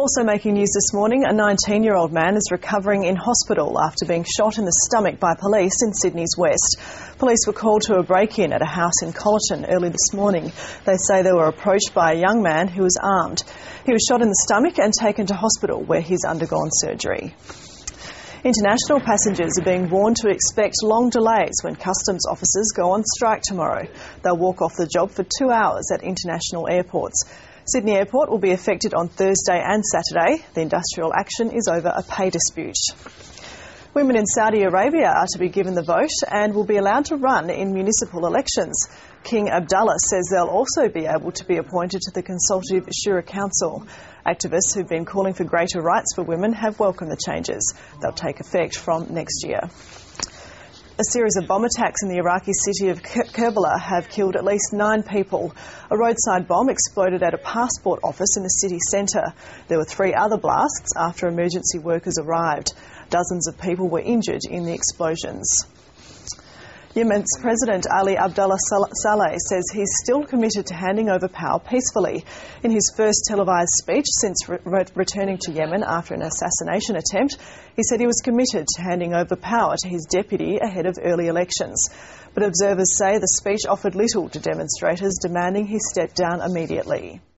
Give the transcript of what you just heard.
Also making news this morning, a 19-year-old man is recovering in hospital after being shot in the stomach by police in Sydney's west. Police were called to a break-in at a house in Colleton early this morning. They say they were approached by a young man who was armed. He was shot in the stomach and taken to hospital where he's undergone surgery. International passengers are being warned to expect long delays when customs officers go on strike tomorrow. They'll walk off the job for 2 hours at international airports. Sydney Airport will be affected on Thursday and Saturday. The industrial action is over a pay dispute. Women in Saudi Arabia are to be given the vote and will be allowed to run in municipal elections. King Abdullah says they'll also be able to be appointed to the Consultative Shura Council. Activists who've been calling for greater rights for women have welcomed the changes. They'll take effect from next year. A series of bomb attacks in the Iraqi city of Karbala have killed at least 9 people. A roadside bomb exploded at a passport office in the city centre. There were 3 other blasts after emergency workers arrived. Dozens of people were injured in the explosions. Yemen's President Ali Abdullah Saleh says he's still committed to handing over power peacefully. In his first televised speech since returning to Yemen after an assassination attempt, he said he was committed to handing over power to his deputy ahead of early elections. But observers say the speech offered little to demonstrators demanding he step down immediately.